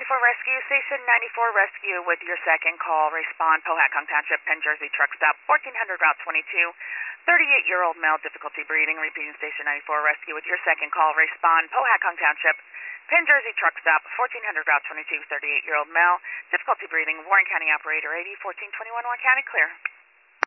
94 Rescue, Station 94 Rescue with your second call. Respond, Powhatan Township, Penn Jersey truck stop, 1400 Route 22. 38-year-old male, difficulty breathing. Repeating, Station 94 Rescue with your second call. Respond, Powhatan Township, Penn Jersey truck stop, 1400 Route 22. 38-year-old male, difficulty breathing. Warren County operator 80 1421 Warren County, clear.